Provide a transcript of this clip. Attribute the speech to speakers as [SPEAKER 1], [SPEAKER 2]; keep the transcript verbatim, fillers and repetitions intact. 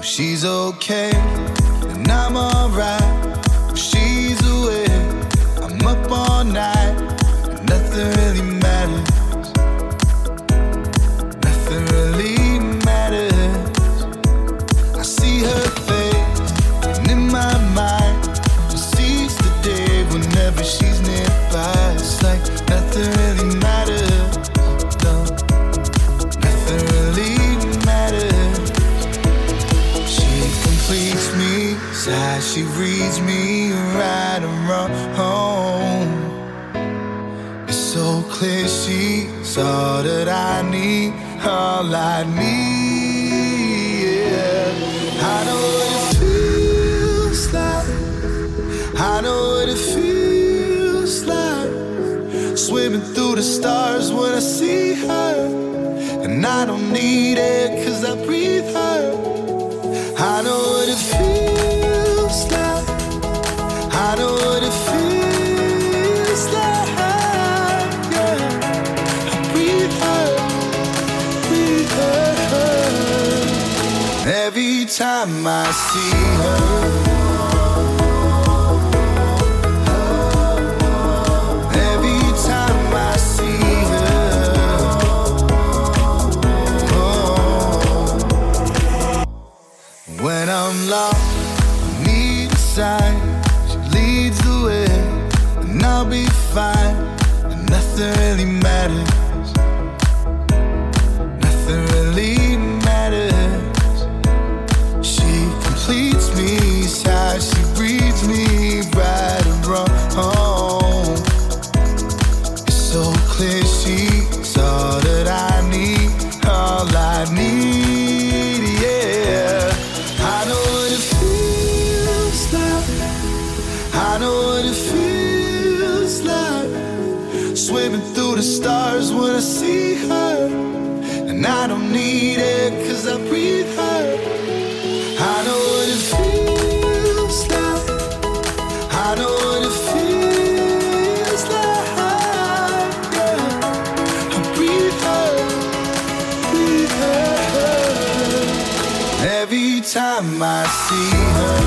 [SPEAKER 1] She's okay, and I'm alright. She's away, I'm up all night, and nothing really matters. Nothing really matters. I see her face, and in my mind, she sees the day whenever she's nearby. It's like nothing really matters. No, nothing really matters. She completes me, sighs, she reads me right and wrong. It's so clear she's all that I need, all I need. Yeah. I know what it feels like. I know what it feels like. Swimming through the stars when I see her, and I don't need it 'cause I breathe her. I know what it feels like. I know what it feels like. Yeah, I breathe her, breathe her. Every time I see her, every time I see her, oh. When I'm lost, I need a sign. She leads the way, and I'll be fine. And nothing really matters. Nothing really matters. She completes me, sighs, she breathes me right and wrong. It's so clear she's all that I need, all I need. Yeah. I know what it feels like. I know what it feels like. Swimming through the stars when I see her, and I don't need it 'cause I breathe her. I know what it feels like. I know what it feels like. Yeah, I breathe her, breathe her. Every time I see her,